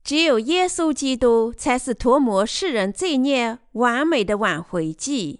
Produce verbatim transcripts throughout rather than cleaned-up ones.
只有耶稣基督才是涂抹世人罪孽完美的挽回祭。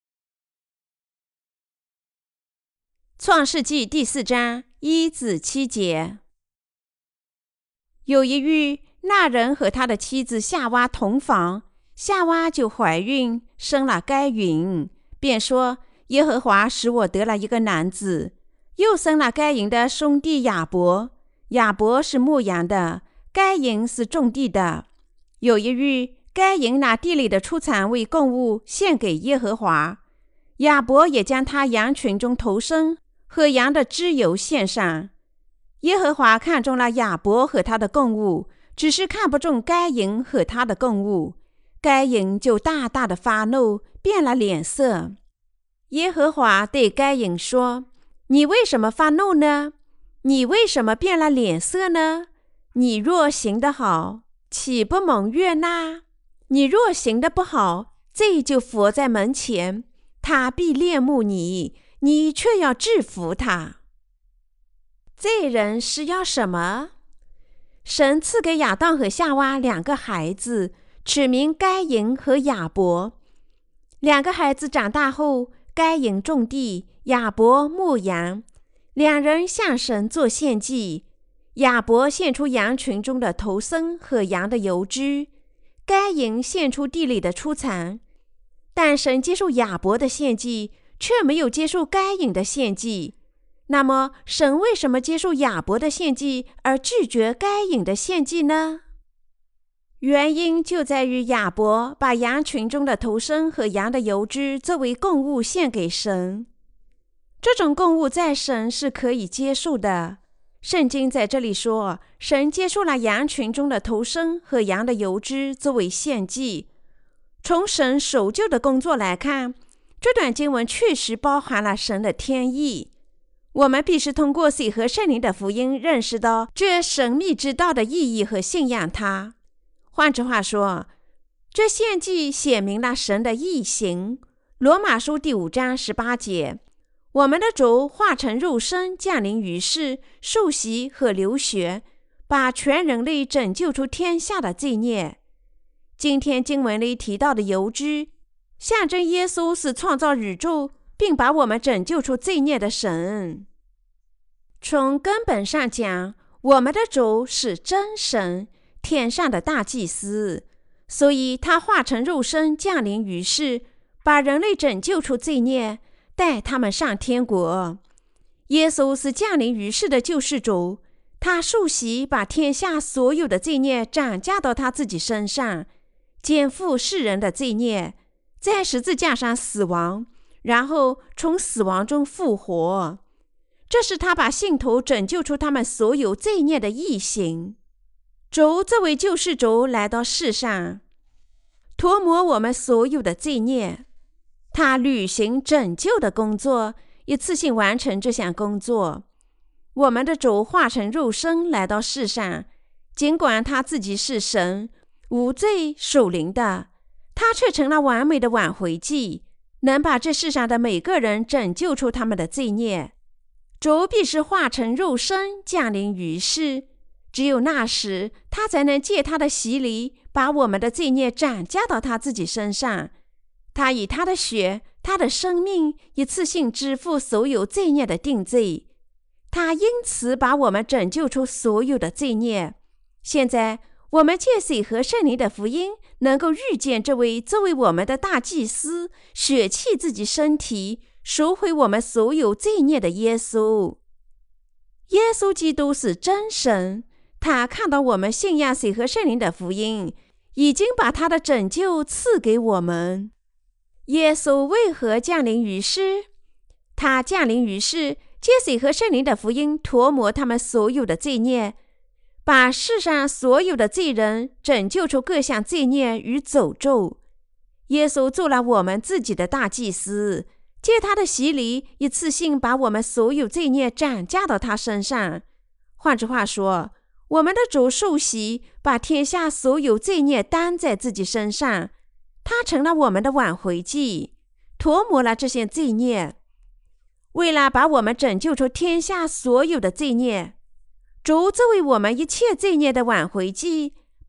创世纪第四章一至七节。有一日，那人和他的妻子夏娃同房，夏娃就怀孕，生了该隐，便说：耶和华使我得了一个男子。又生了该隐的兄弟亚伯，亚伯是牧羊的，该隐是种地的。有一日，该隐拿地里的出产为供物献给耶和华，亚伯也将他羊群中头生和羊的脂油献上。耶和华看中了亚伯和他的供物，只是看不中该隐和他的供物。该隐就大大的发怒，变了脸色。耶和华对该隐说：你为什么发怒呢？你为什么变了脸色呢？你若行得好，岂不蒙悦纳？你若行得不好，罪就伏在门前，他必恋慕你，你却要制服他。罪人是要什么？神赐给亚当和夏娃两个孩子，取名该隐和亚伯。两个孩子长大后，该隐种地，亚伯牧羊。两人向神做献祭，亚伯献出羊群中的头生和羊的油脂，该隐献出地里的出产。但神接受亚伯的献祭，却没有接受该隐的献祭。那么神为什么接受亚伯的献祭，而拒绝该隐的献祭呢？原因就在于亚伯把羊群中的头生和羊的油脂作为供物献给神。这种供物在神是可以接受的。圣经在这里说，神接受了羊群中的头生和羊的油脂作为献祭。从神守旧的工作来看，这段经文确实包含了神的天意。我们必须通过水和圣灵的福音认识到这神秘之道的意义和信仰它。换句话说，这献祭显明了神的义行。罗马书第五章十八节，我们的主化成肉身降临于世，受洗和流血，把全人类拯救出天下的罪孽。今天经文里提到的油脂，象征耶稣是创造宇宙并把我们拯救出罪孽的神。从根本上讲，我们的主是真神，天上的大祭司，所以他化成肉身降临于世，把人类拯救出罪孽，带他们上天国。耶稣是降临于世的救世主，他受洗把天下所有的罪孽转嫁到他自己身上，肩负世人的罪孽，在十字架上死亡，然后从死亡中复活。这是他把信徒拯救出他们所有罪孽的义行。主作为救世主来到世上，涂抹我们所有的罪孽。他履行拯救的工作，一次性完成这项工作。我们的主化成肉身来到世上，尽管他自己是神，无罪属灵的，他却成了完美的挽回祭，能把这世上的每个人拯救出他们的罪孽。主必是化成肉身降临于世，只有那时，他才能借他的洗礼，把我们的罪孽转嫁到他自己身上。他以他的血，他的生命，一次性支付所有罪孽的定罪。他因此把我们拯救出所有的罪孽。现在，我们借水和圣灵的福音，能够遇见这位作为我们的大祭司，舍弃自己身体，赎回我们所有罪孽的耶稣。耶稣基督是真神，他看到我们信仰水和圣灵的福音，已经把他的拯救赐给我们。耶稣为何降临于世？他降临于世，借水和圣灵的福音涂抹他们所有的罪孽，把世上所有的罪人拯救出各项罪孽与诅咒。耶稣做了我们自己的大祭司，借他的洗礼，一次性把我们所有罪孽转嫁到他身上。换句话说，我们的主受洗，把天下所有罪孽担在自己身上，他成了我们的挽回祭，涂抹了这些罪孽。为了把我们拯救出天下所有的罪孽，主作为我们一切罪孽的挽回祭，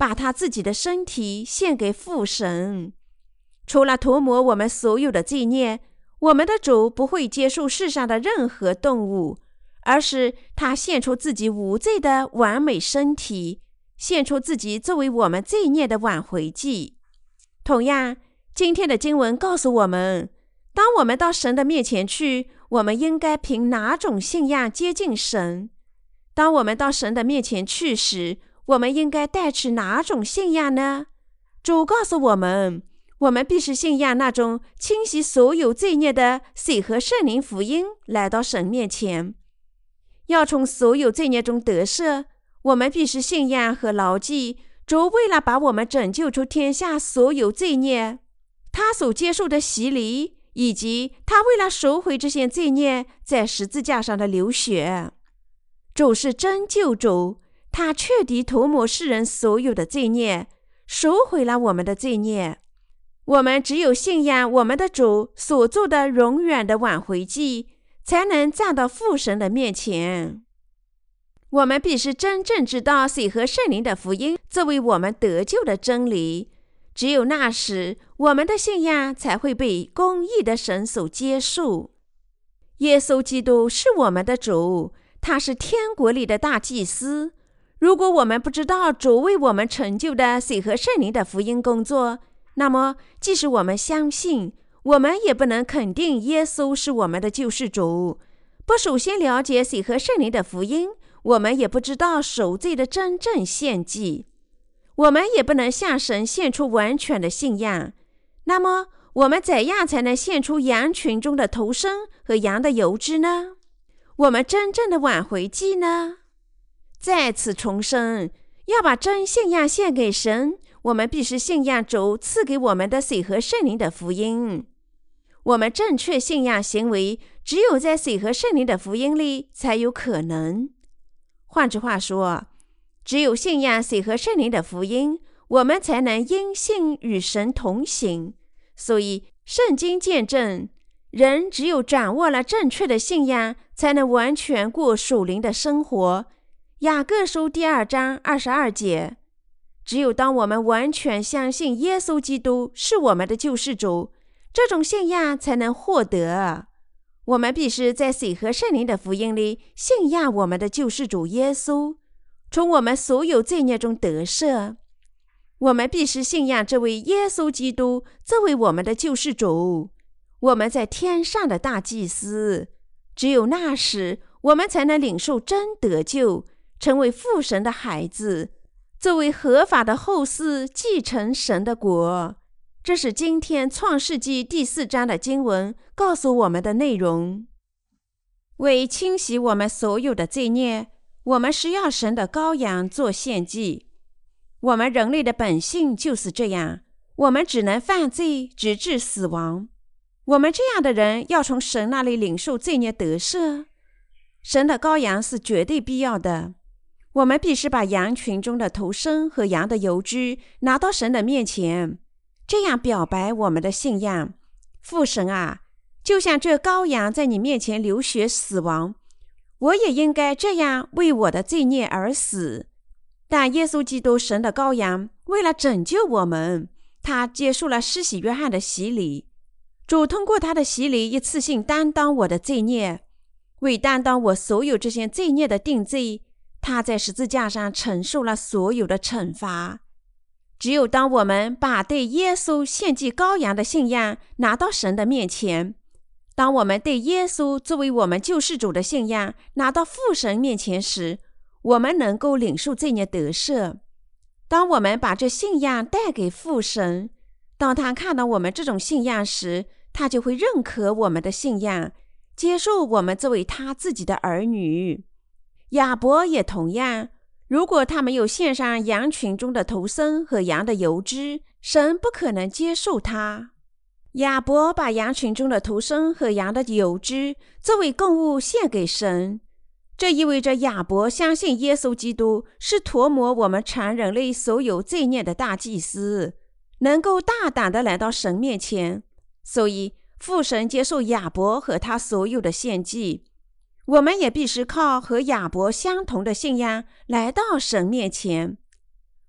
把他自己的身体献给父神。除了涂抹我们所有的罪孽，我们的主不会接受世上的任何动物，而是他献出自己无罪的完美身体，献出自己作为我们罪孽的挽回祭。同样，今天的经文告诉我们，当我们到神的面前去，我们应该凭哪种信仰接近神？当我们到神的面前去时，我们应该带持哪种信仰呢？主告诉我们，我们必须信仰那种清洗所有罪孽的水和圣灵福音，来到神面前。要从所有罪孽中得赦，我们必须信仰和牢记，主为了把我们拯救出天下所有罪孽，他所接受的洗礼，以及他为了赎回这些罪孽在十字架上的流血。主是真救主，他彻底涂抹世人所有的罪孽，赎回了我们的罪孽。我们只有信仰我们的主所做的永远的挽回祭，才能站到父神的面前。我们必须真正知道水和圣灵的福音作为我们得救的真理，只有那时，我们的信仰才会被公义的神所接受。耶稣基督是我们的主，他是天国里的大祭司。如果我们不知道主为我们成就的水和圣灵的福音工作，那么即使我们相信，我们也不能肯定耶稣是我们的救世主。不首先了解水和圣灵的福音，我们也不知道赎罪的真正献祭，我们也不能向神献出完全的信仰。那么我们怎样才能献出羊群中的头生和羊的油脂呢？我们真正的挽回祭呢？再次重申，要把真信仰献给神，我们必须信仰主赐给我们的水和圣灵的福音。我们正确信仰行为，只有在水和圣灵的福音里才有可能。换句话说，只有信仰水和圣灵的福音，我们才能因信与神同行。所以圣经见证，人只有掌握了正确的信仰，才能完全过属灵的生活。雅各书第二章二十二节，只有当我们完全相信耶稣基督是我们的救世主，这种信仰才能获得。我们必须在水和圣灵的福音里信仰我们的救世主耶稣，从我们所有罪孽中得赦。我们必须信仰这位耶稣基督作为我们的救世主，我们在天上的大祭司。只有那时，我们才能领受真得救，成为父神的孩子，作为合法的后嗣继承神的国。这是今天创世纪第四章的经文告诉我们的内容。为清洗我们所有的罪孽，我们需要神的羔羊做献祭。我们人类的本性就是这样，我们只能犯罪直至死亡。我们这样的人要从神那里领受罪孽得赦，神的羔羊是绝对必要的。我们必须把羊群中的头生和羊的油脂拿到神的面前，这样表白我们的信仰。父神啊，就像这羔羊在你面前流血死亡，我也应该这样为我的罪孽而死。但耶稣基督神的羔羊为了拯救我们，他接受了施洗约翰的洗礼。主通过他的洗礼一次性担当我的罪孽，为担当我所有这些罪孽的定罪，他在十字架上承受了所有的惩罚。只有当我们把对耶稣献祭羔羊的信仰拿到神的面前，当我们对耶稣作为我们救世主的信仰拿到父神面前时，我们能够领受罪孽得赦。当我们把这信仰带给父神，当他看到我们这种信仰时，他就会认可我们的信仰，接受我们作为他自己的儿女。亚伯也同样，如果他没有献上羊群中的头生和羊的油脂，神不可能接受他。亚伯把羊群中的头生和羊的油脂作为供物献给神，这意味着亚伯相信耶稣基督是涂抹我们全人类所有罪孽的大祭司，能够大胆地来到神面前。所以父神接受亚伯和他所有的献祭，我们也必须靠和亚伯相同的信仰来到神面前。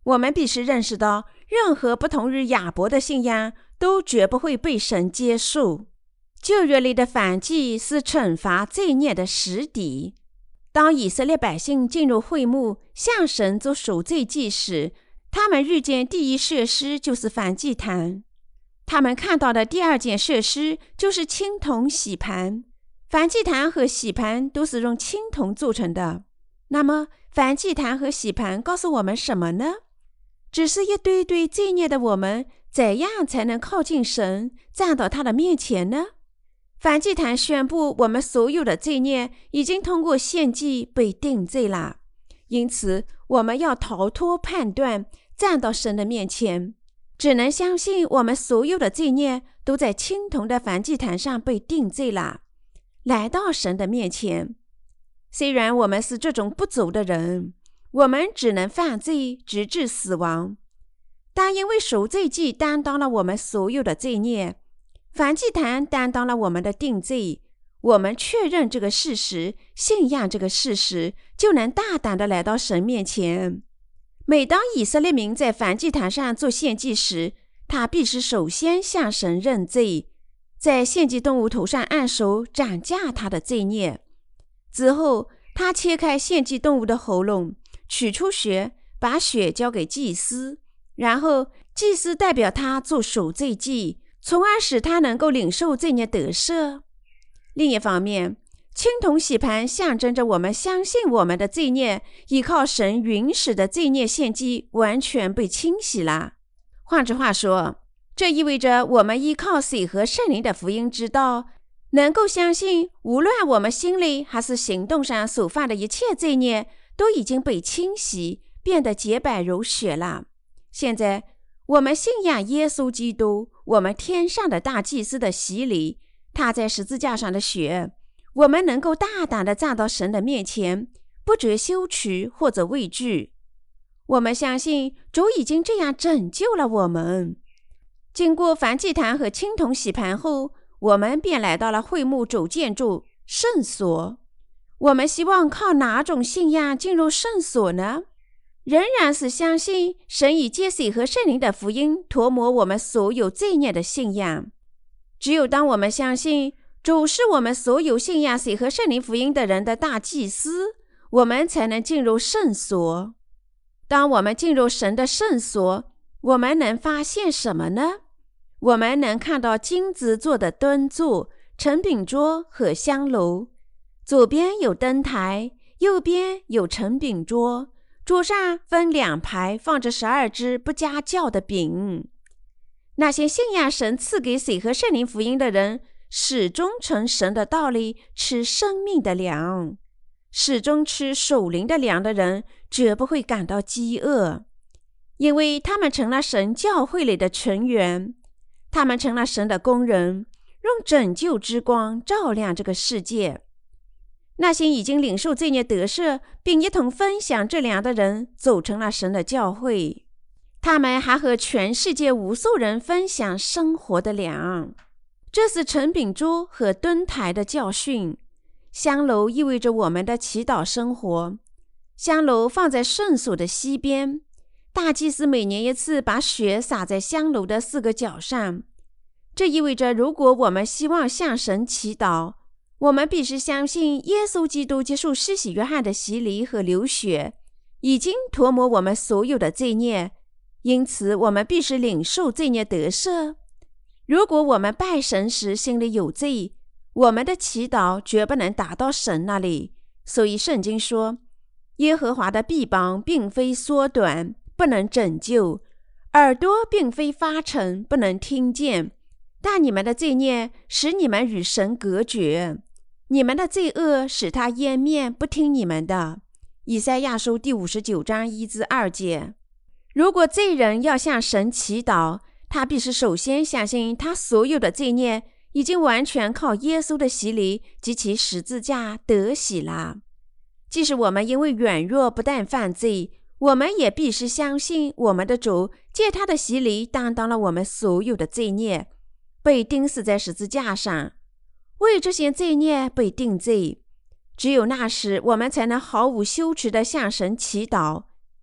我们必须认识到，任何不同于亚伯的信仰都绝不会被神接受。旧约里的燔祭是惩罚罪孽的实底。当以色列百姓进入会幕向神做赎罪祭时，他们遇见第一设施就是燔祭坛。他们看到的第二件设施就是青铜洗盘。燔祭坛和洗盘都是用青铜做成的。那么燔祭坛和洗盘告诉我们什么呢？只是一堆堆罪孽的我们，怎样才能靠近神，站到他的面前呢？燔祭坛宣布我们所有的罪孽已经通过献祭被定罪了，因此我们要逃脱判断，站到神的面前，只能相信我们所有的罪孽都在青铜的燔祭坛上被定罪了，来到神的面前。虽然我们是这种不足的人，我们只能犯罪直至死亡，但因为赎罪祭担当了我们所有的罪孽，燔祭坛担当了我们的定罪，我们确认这个事实，信仰这个事实，就能大胆地来到神面前。每当以色列民在燔祭坛上做献祭时，他必须首先向神认罪，在献祭动物头上按手斩价他的罪孽。之后他切开献祭动物的喉咙，取出血，把血交给祭司，然后祭司代表他做赎罪祭，从而使他能够领受罪孽得赦。另一方面，青铜洗盘象征着我们相信我们的罪孽依靠神允许的罪孽献祭完全被清洗了。换句话说，这意味着我们依靠水和圣灵的福音之道，能够相信无论我们心里还是行动上所犯的一切罪孽都已经被清洗，变得洁白如雪了。现在我们信仰耶稣基督，我们天上的大祭司的洗礼，他在十字架上的血，我们能够大胆地站到神的面前，不觉羞耻或者畏惧。我们相信主已经这样拯救了我们。经过燔祭坛和青铜洗盘后，我们便来到了会幕主建筑圣所。我们希望靠哪种信仰进入圣所呢？仍然是相信神以借水和圣灵的福音涂抹我们所有罪孽的信仰。只有当我们相信主是我们所有信仰水和圣灵福音的人的大祭司，我们才能进入圣所。当我们进入神的圣所，我们能发现什么呢？我们能看到金子做的灯座、陈饼桌和香炉，左边有灯台，右边有陈饼桌，桌上分两排放着十二只不加酵的饼。那些信仰神赐给水和圣灵福音的人，始终从神的道理吃生命的粮。始终吃属灵的粮的人，绝不会感到饥饿，因为他们成了神教会里的成员。他们成了神的工人，用拯救之光照亮这个世界。那些已经领受罪孽得赦并一同分享这粮的人，走成了神的教会。他们还和全世界无数人分享生活的粮。这是陈炳珠和敦台的教训。香炉意味着我们的祈祷生活。香炉放在圣所的西边，大祭司每年一次把血洒在香炉的四个角上。这意味着，如果我们希望向神祈祷，我们必须相信耶稣基督接受施洗约翰的洗礼和流血，已经涂抹我们所有的罪孽，因此我们必须领受罪孽得赦。如果我们拜神时心里有罪，我们的祈祷绝不能达到神那里。所以圣经说，耶和华的臂膀并非缩短，不能拯救，耳朵并非发沉，不能听见，但你们的罪孽使你们与神隔绝，你们的罪恶使他掩面不听你们的。以赛亚书第五十九章一至二节。如果罪人要向神祈祷，他必须首先相信他所有的罪孽已经完全靠耶稣的洗礼及其十字架得洗了。即使我们因为软弱不但犯罪，我们也必须相信我们的主借他的洗礼担当了我们所有的罪孽，被钉死在十字架上，为这些罪孽被定罪。只有那时，我们才能毫无羞耻地向神祈祷，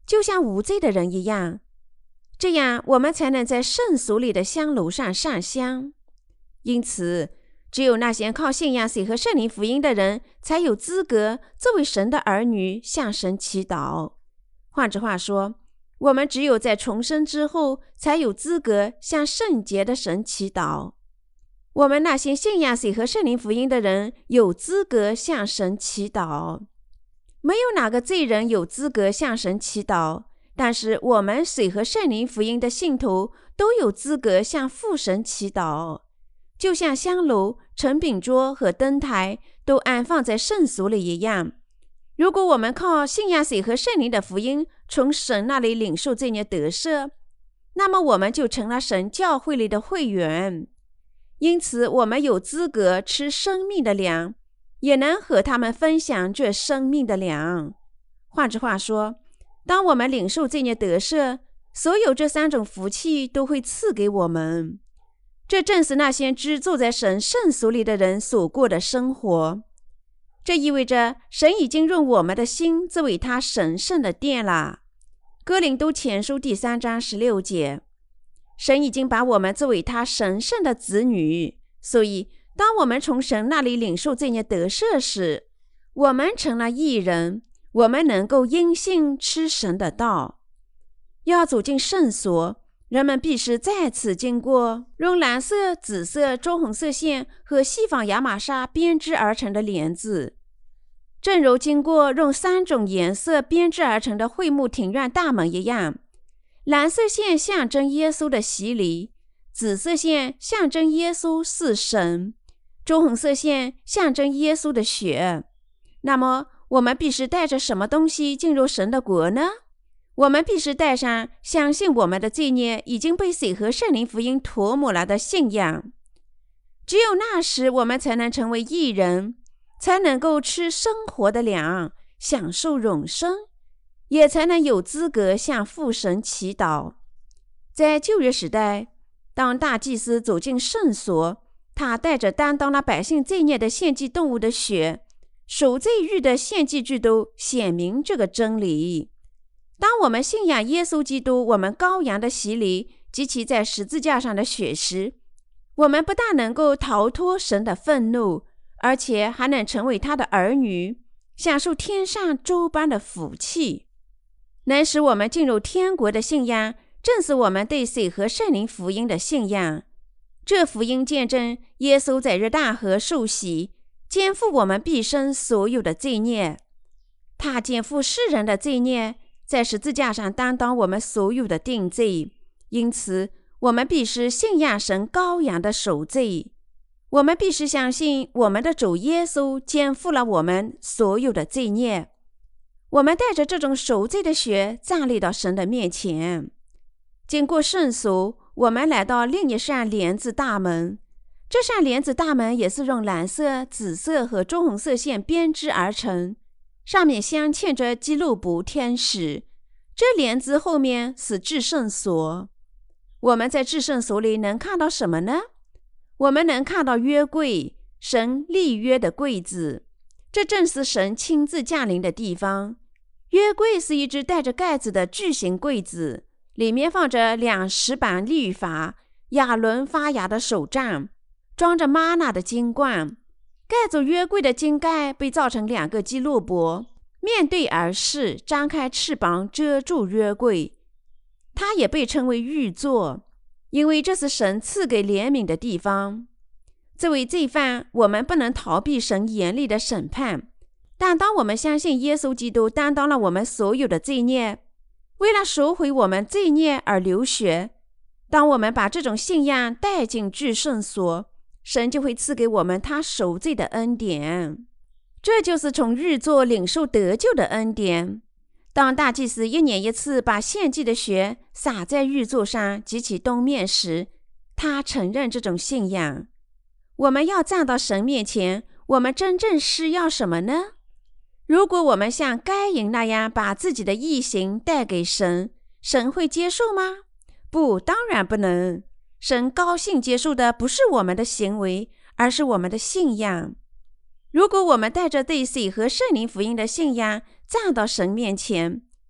就像无罪的人一样。这样我们才能在圣所里的香炉上上香。因此，只有那些靠信仰水和圣灵福音的人，才有资格作为神的儿女向神祈祷。换句话说，我们只有在重生之后，才有资格向圣洁的神祈祷。我们那些信仰水和圣灵福音的人，有资格向神祈祷。没有哪个罪人有资格向神祈祷，但是我们水和圣灵福音的信徒都有资格向父神祈祷。就像香炉、陈饼桌和灯台都安放在圣所里一样，如果我们靠信仰水和圣灵的福音从神那里领受罪孽得赦，那么我们就成了神教会里的会员。因此我们有资格吃生命的粮，也能和他们分享这生命的粮。换句话说，当我们领受罪孽得赦，所有这三种福气都会赐给我们。这正是那些只住在神圣所里的人所过的生活。这意味着神已经用我们的心作为他神圣的殿了。哥林多前书第三章十六节，神已经把我们作为他神圣的子女，所以当我们从神那里领受罪孽得赦时，我们成了义人，我们能够因信吃神的道。要走进圣所，人们必须再次经过用蓝色、紫色、棕红色线和细纺亚麻纱编织而成的帘子，正如经过用三种颜色编织而成的会幕庭院大门一样。蓝色线象征耶稣的洗礼，紫色线象征耶稣是神，棕红色线象征耶稣的血。那么我们必须带着什么东西进入神的国呢？我们必须带上相信我们的罪孽已经被水和圣灵福音涂抹了的信仰。只有那时，我们才能成为义人，才能够吃生活的粮，享受永生，也才能有资格向父神祈祷。在旧约时代，当大祭司走进圣所，他带着担当了百姓罪孽的献祭动物的血，赎罪日的献祭制度显明这个真理。当我们信仰耶稣基督，我们羔羊的洗礼及其在十字架上的血时，我们不但能够逃脱神的愤怒，而且还能成为他的儿女，享受天上诸般的福气。能使我们进入天国的信仰，正是我们对水和圣灵福音的信仰。这福音见证耶稣在约旦河受洗，肩负我们毕生所有的罪孽。他肩负世人的罪孽，在十字架上担当我们所有的定罪。因此我们必须信仰神羔羊的赎罪。我们必须相信我们的主耶稣肩负了我们所有的罪孽。我们带着这种赎罪的血站立到神的面前。经过圣所，我们来到另一扇帘子大门。这扇帘子大门也是用蓝色、紫色和棕红色线编织而成，上面镶嵌着基路伯天使。这帘子后面是至圣所。我们在至圣所里能看到什么呢？我们能看到约柜，神立约的柜子。这正是神亲自降临的地方。约柜是一只带着盖子的巨型柜子，里面放着两石板律法、亚伦发芽的手杖，装着玛纳的金罐。盖住约柜的金盖被造成两个基路伯，面对而视，张开翅膀遮住约柜。它也被称为玉座，因为这是神赐给怜悯的地方。作为罪犯，我们不能逃避神严厉的审判，但当我们相信耶稣基督担当了我们所有的罪孽，为了赎回我们罪孽而流血，当我们把这种信仰带进至圣所，神就会赐给我们他赎罪的恩典。这就是从日座领受得救的恩典。当大祭司一年一次把献祭的血洒在日座上及其东面时，他承认这种信仰。我们要站到神面前，我们真正是要什么呢？如果我们像该隐那样把自己的义行带给神，神会接受吗？不，当然不能。神高兴接受的不是我们的行为，而是我们的信仰。如果我们带着对水和圣灵福音的信仰站到神面前，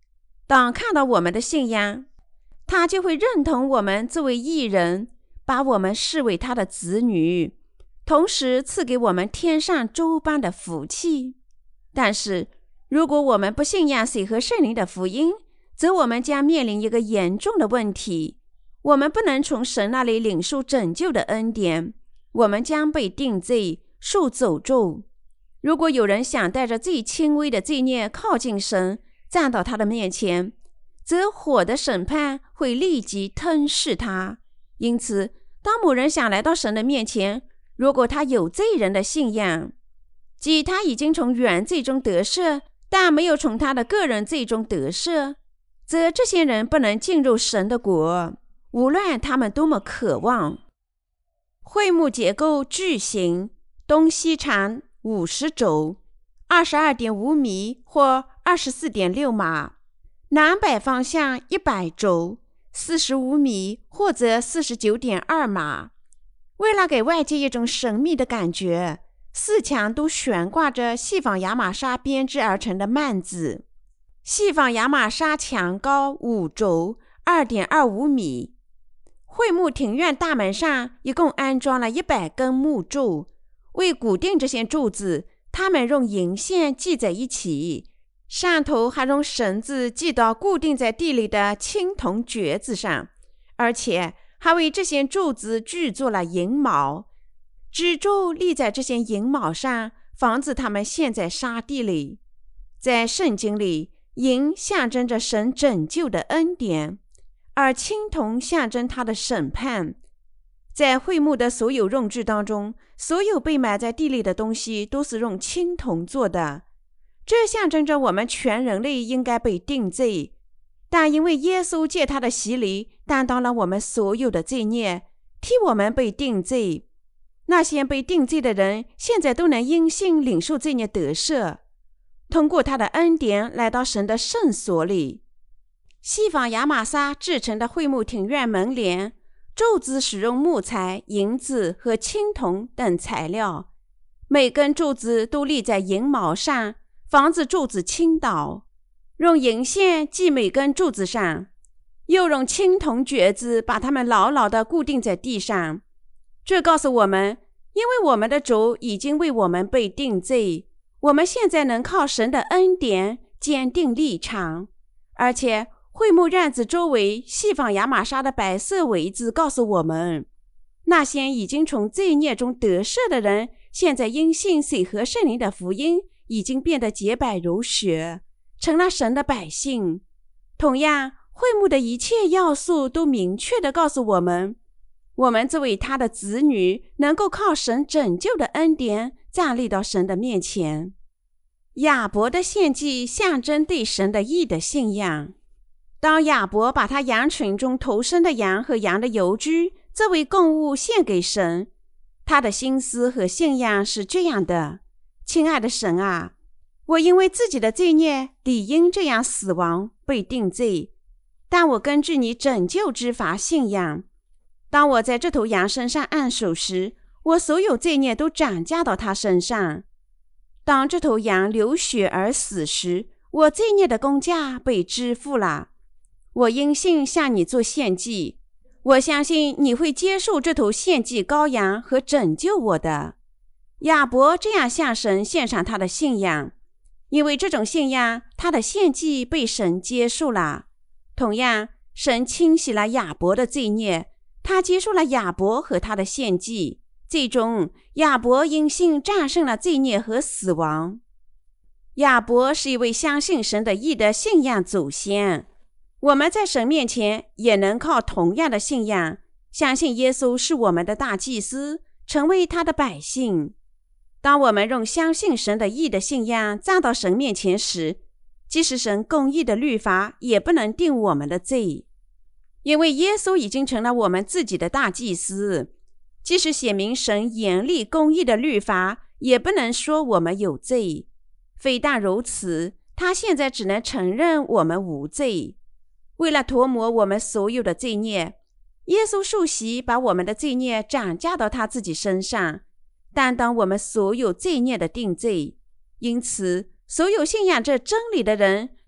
当看到我们的信仰，他就会认同我们作为义人，把我们视为他的子女，同时赐给我们天上诸般的福气。但是如果我们不信仰水和圣灵的福音，则我们将面临一个严重的问题，我们不能从神那里领受拯救的恩典，我们将被定罪，受诅咒。如果有人想带着最轻微的罪孽靠近神，站到他的面前，则火的审判会立即吞噬他。因此，当某人想来到神的面前，如果他有罪人的信仰，即他已经从原罪中得赦，但没有从他的个人罪中得赦，则这些人不能进入神的国，无论他们多么渴望。会幕结构矩形，东西长五十肘， 二十二点五米或 二十四点六码，南北方向一百肘，四十五米或者 四十九点二码。为了给外界一种神秘的感觉，四墙都悬挂着细纺亚麻纱编织而成的幔子。细纺亚麻纱墙高五肘 二点二五米。会幕庭院大门上一共安装了一百根木柱，为固定这些柱子，他们用银线系在一起，上头还用绳子系到固定在地里的青铜橛子上，而且还为这些柱子锯做了银锚，支柱立在这些银锚上，防止它们陷在沙地里。在圣经里，银象征着神拯救的恩典，而青铜象征他的审判。在会幕的所有用具当中，所有被埋在地里的东西都是用青铜做的，这象征着我们全人类应该被定罪。但因为耶稣借他的洗礼担当了我们所有的罪孽，替我们被定罪，那些被定罪的人现在都能因信领受罪孽得赦，通过他的恩典来到神的圣所里。细纺亚麻纱制成的会幕庭院门帘，柱子使用木材、银子和青铜等材料，每根柱子都立在银锚上，防止柱子倾倒，用银线系每根柱子上，又用青铜橛子把它们牢牢地固定在地上。这告诉我们，因为我们的主已经为我们被定罪，我们现在能靠神的恩典坚定立场。而且会幕院子周围细纺亚麻纱的白色围子告诉我们，那些已经从罪孽中得赦的人，现在因信水和圣灵的福音，已经变得洁白如雪，成了神的百姓。同样，会幕的一切要素都明确地告诉我们，我们作为他的子女，能够靠神拯救的恩典站立到神的面前。亚伯的献祭象征对神的义的信仰。当亚伯把他羊群中头生的羊和羊的油脂作为供物献给神，他的心思和信仰是这样的：亲爱的神啊，我因为自己的罪孽理应这样死亡，被定罪，但我根据你拯救之法信仰。当我在这头羊身上按手时，我所有罪孽都转嫁到他身上。当这头羊流血而死时，我罪孽的工价被支付了。我因信向你做献祭，我相信你会接受这头献祭羔羊和拯救我的。亚伯这样向神献上他的信仰，因为这种信仰，他的献祭被神接受了。同样，神清洗了亚伯的罪孽，他接受了亚伯和他的献祭，最终亚伯因信战胜了罪孽和死亡。亚伯是一位相信神的义的信仰祖先，我们在神面前也能靠同样的信仰，相信耶稣是我们的大祭司，成为他的百姓。当我们用相信神的义的信仰站到神面前时，即使神公义的律法也不能定我们的罪，因为耶稣已经成了我们自己的大祭司。即使写明神严厉公义的律法，也不能说我们有罪。非但如此，他现在只能承认我们无罪。为了涂抹我们所有的罪孽，耶稣受洗把我们的罪孽转嫁到他自己身上，担当我们所有罪孽的定罪。因此，所有信仰这真理的人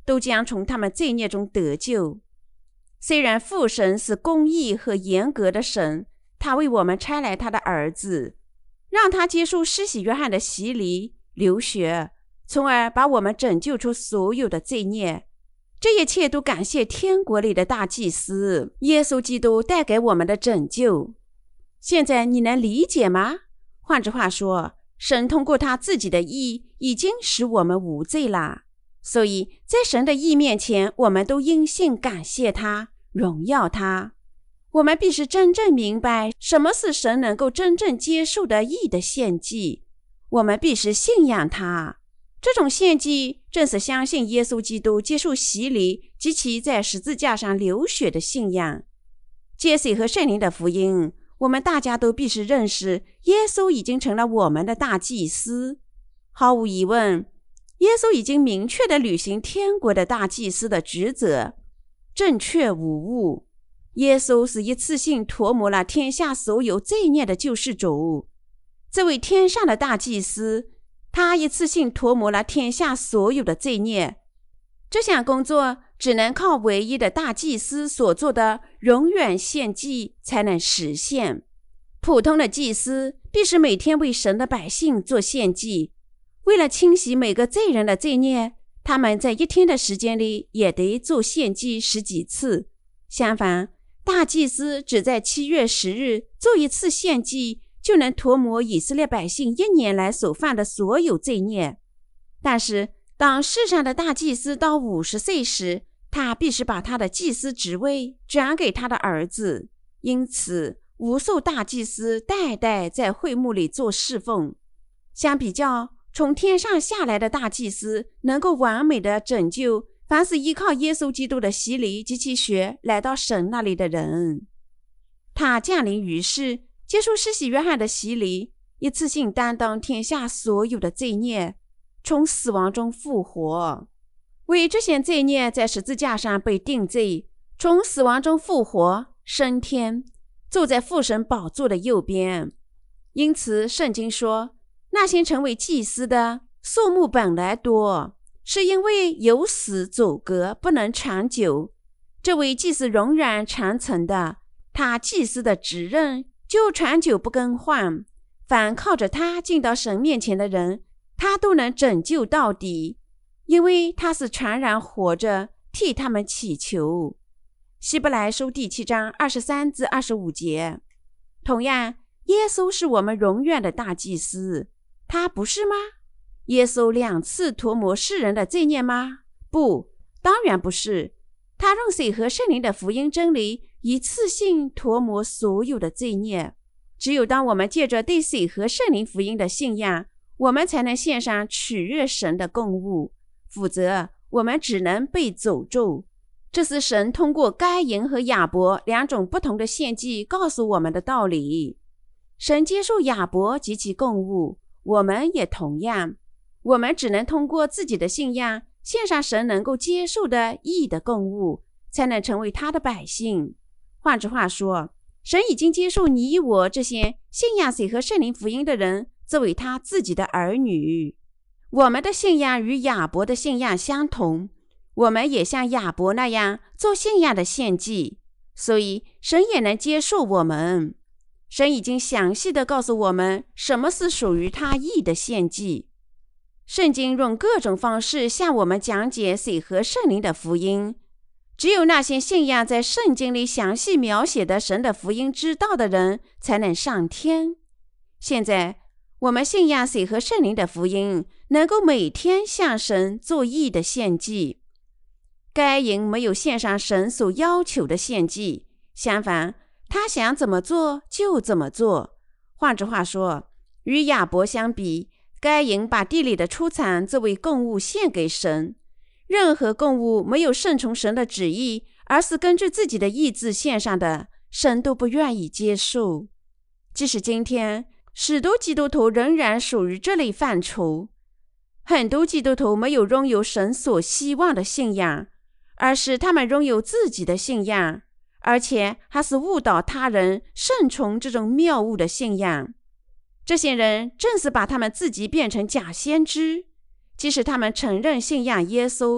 都将从他们罪孽中得救。虽然父神是公义和严格的神，他为我们差来他的儿子，让他接受施洗约翰的洗礼、流血，从而把我们拯救出所有的罪孽。这一切都感谢天国里的大祭司耶稣基督带给我们的拯救。现在你能理解吗？换句话说，神通过他自己的义已经使我们无罪了，所以在神的义面前，我们都因信感谢他，荣耀他。我们必须真正明白什么是神能够真正接受的义的献祭，我们必须信仰他。这种献祭正是相信耶稣基督接受洗礼及其在十字架上流血的信仰。接水和圣灵的福音，我们大家都必须认识，耶稣已经成了我们的大祭司。毫无疑问，耶稣已经明确地履行天国的大祭司的职责，正确无误。耶稣是一次性涂抹了天下所有罪孽的救世主。这位天上的大祭司，他一次性涂抹了天下所有的罪孽。这项工作只能靠唯一的大祭司所做的永远献祭才能实现。普通的祭司必须每天为神的百姓做献祭，为了清洗每个罪人的罪孽，他们在一天的时间里也得做献祭十几次。相反，大祭司只在七月十日做一次献祭，就能涂抹以色列百姓一年来所犯的所有罪孽。但是当世上的大祭司到五十岁时，他必须把他的祭司职位转给他的儿子。因此无数大祭司代代在会幕里做侍奉。相比较，从天上下来的大祭司能够完美的拯救凡是依靠耶稣基督的洗礼及其血来到神那里的人。他降临于世，接受施洗约翰的洗礼，一次性担当天下所有的罪孽，从死亡中复活，为这些罪孽在十字架上被定罪，从死亡中复活，升天，坐在父神宝座的右边。因此圣经说，那些成为祭司的数目本来多，是因为有死阻隔，不能长久。这位祭司永远长存的，他祭司的职任就长久不更换。凡靠着他进到神面前的人，他都能拯救到底，因为他是全然活着，替他们祈求。希伯来书第七章二十三至二十五节。同样，耶稣是我们永远的大祭司，他不是吗？耶稣两次涂抹世人的罪孽吗？不，当然不是。他用水和圣灵的福音真理一次性涂抹所有的罪孽。只有当我们借着对水和圣灵福音的信仰，我们才能献上取悦神的供物，否则我们只能被诅咒。这是神通过该隐和亚伯两种不同的献祭告诉我们的道理。神接受亚伯及其供物，我们也同样。我们只能通过自己的信仰献上神能够接受的义的供物，才能成为他的百姓。换句话说，神已经接受你我这些信仰水和圣灵福音的人作为他自己的儿女。我们的信仰与亚伯的信仰相同，我们也像亚伯那样做信仰的献祭，所以神也能接受我们。神已经详细地告诉我们什么是属于他义的献祭。圣经用各种方式向我们讲解水和圣灵的福音，只有那些信仰在圣经里详细描写的神的福音之道的人才能上天。现在我们信仰水和圣灵的福音，能够每天向神做义的献祭。该隐没有献上神所要求的献祭，相反，他想怎么做就怎么做。换句话说，与亚伯相比，该隐把地里的出产作为供物献给神。任何供物没有顺从神的旨意，而是根据自己的意志献上的，神都不愿意接受。即使今天许多基督徒仍然属于这类范畴，很多基督徒没有拥有神所希望的信仰，而是他们拥有自己的信仰，而且还是误导他人顺从这种谬误的信仰。这些人正是把他们自己变成假先知。即使他们承认信仰耶稣，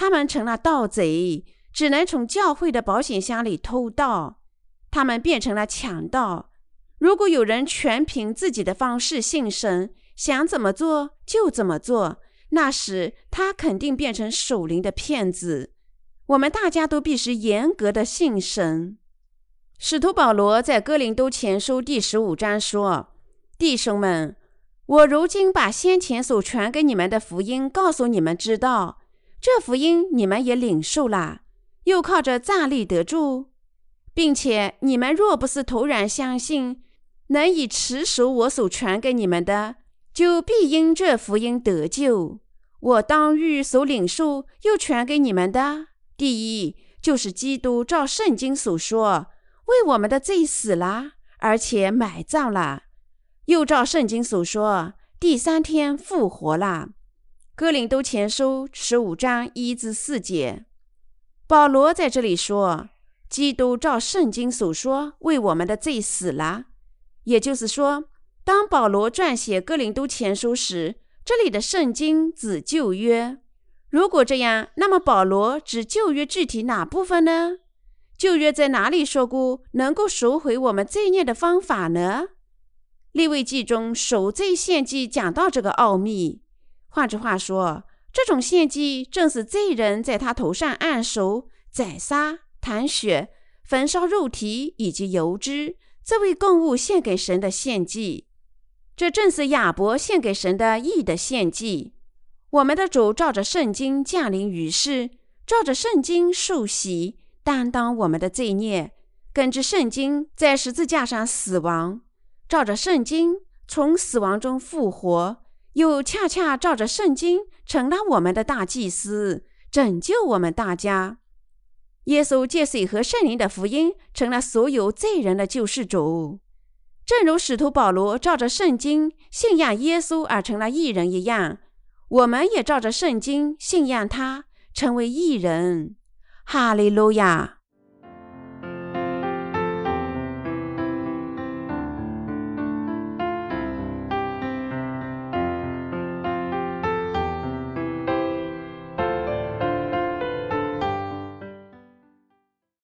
他们成了盗贼，只能从教会的保险箱里偷盗。他们变成了强盗。如果有人全凭自己的方式信神，想怎么做就怎么做，那时他肯定变成属灵的骗子。我们大家都必须严格的信神。使徒保罗在哥林多前书第十五章说：弟兄们，我如今把先前所传给你们的福音告诉你们知道，这福音你们也领受了，又靠着站立得住，并且你们若不是突然相信，能以持守我所传给你们的，就必因这福音得救。我当日所领受又传给你们的，第一就是基督照圣经所说，为我们的罪死了，而且埋葬了，又照圣经所说，第三天复活了。哥林多前书十五章一至四节。保罗在这里说，基督照圣经所说，为我们的罪死了。也就是说，当保罗撰写哥林多前书时，这里的圣经指旧约。如果这样，那么保罗指旧约具体哪部分呢？旧约在哪里说过能够赎回我们罪孽的方法呢？利未记中赎罪献祭讲到这个奥秘。换句话说，这种献祭正是罪人在他头上按手、宰杀、弹血、焚烧肉体以及油脂，这为供物献给神的献祭。这正是亚伯献给神的义的献祭。我们的主照着圣经降临于世，照着圣经受洗，担当我们的罪孽，根据圣经在十字架上死亡，照着圣经从死亡中复活，又恰恰照着圣经成了我们的大祭司，拯救我们大家。耶稣借水和圣灵的福音成了所有罪人的救世主。正如使徒保罗照着圣经信仰耶稣而成了义人一样，我们也照着圣经信仰他，成为义人。哈利路亚。